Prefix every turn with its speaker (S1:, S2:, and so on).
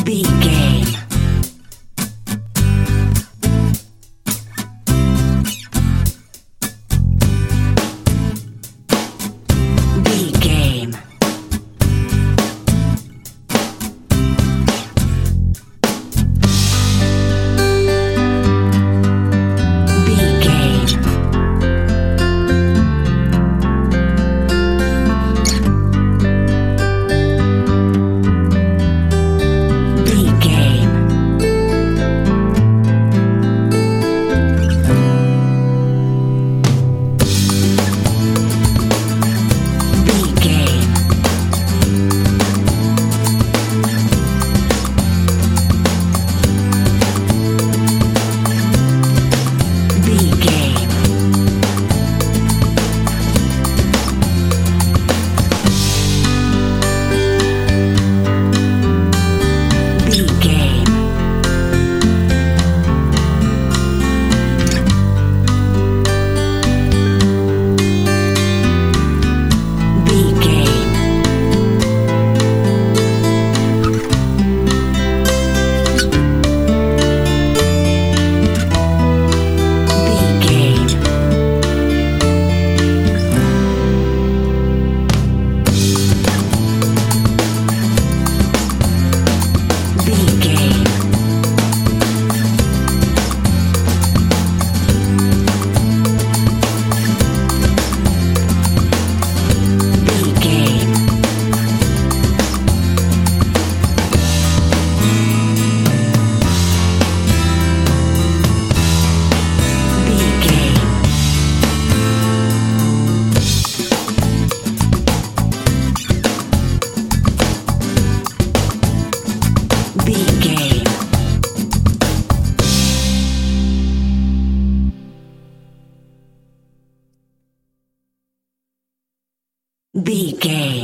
S1: B game. B game. B game. B game. B game. B game. B game. B game. B game. B game. B game. B game. B game. B game.